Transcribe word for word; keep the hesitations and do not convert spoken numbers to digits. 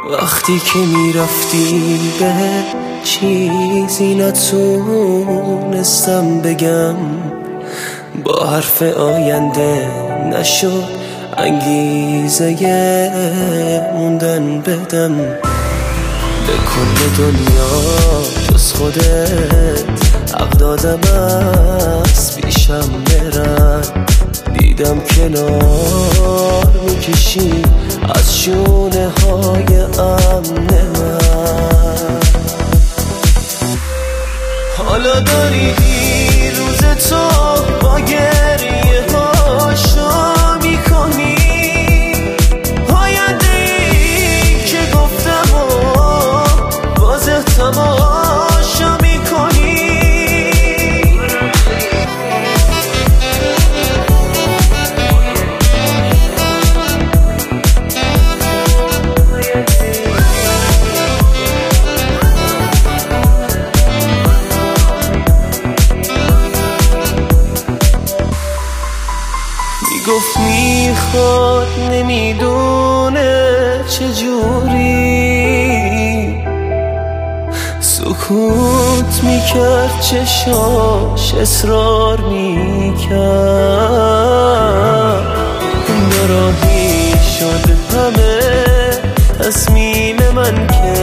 وقتی که میرفتی به چیزی نتونستم بگم، با حرف آینده نشد انگیزه موندن بدم. به کل دنیا جز خودت حق دادم از پیشم برن. دیدم کنار میکشی از شونه های امن من. حالا داری روز تو با گریه هاشو میکنی، آینده ای که گفتم و بازه تماشا میکنی. گفت میخواد نمیدونه چجوری، سکوت میکرد چشاش اصرار میکرد. ناراحی شد همه تصمیم من که